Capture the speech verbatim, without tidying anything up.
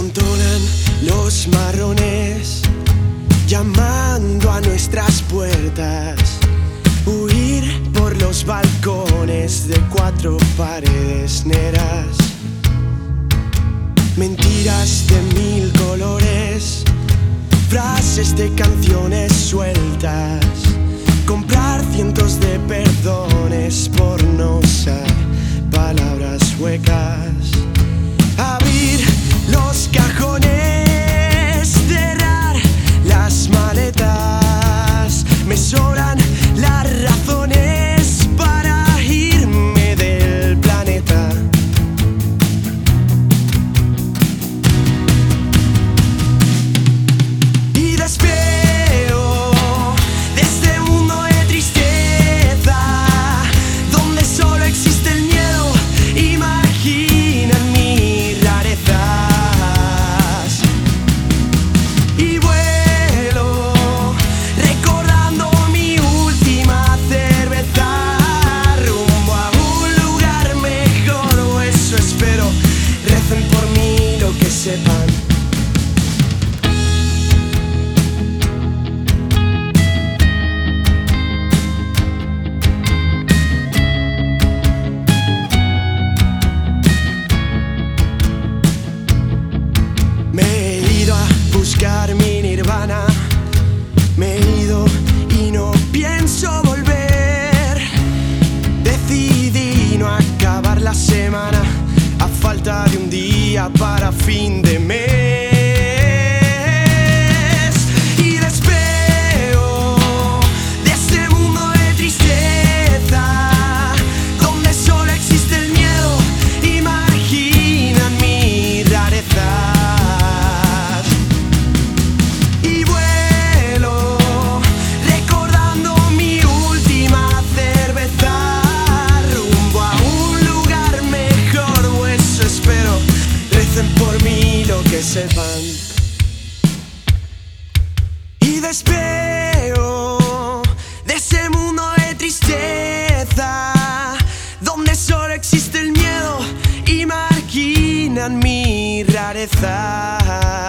amontonan los marrones, llamando a nuestras puertas. Huir por los balcones de cuatro paredes negras. Mentiras de mil colores, frases de canciones sueltas. Comprar cientos de perdones por no usar palabras huecas. Abrir los cajones, cerrar las maletas. Me sobran las razones para irme del planeta. Y despego de este mundo de tristeza, donde solo existe el miedo. Imagina mis rarezas y vuelo recordando mi última cerveza, rumbo a un lugar mejor, o eso espero. Recen por mí lo que sepan. Me he ido a buscar mi nirvana, me he ido y no pienso volver. Decidí no acabar la semana a falta de un día para fin de mes. Y despego de este mundo de tristeza, donde solo existe el miedo. Imagina mis rarezas y vuelo recordando mi última cerveza, rumbo a un lugar mejor, o eso espero. Recen por mí lo que sepan. Y despego de ese mundo de tristeza, donde solo existe el miedo y marginan mis rarezas.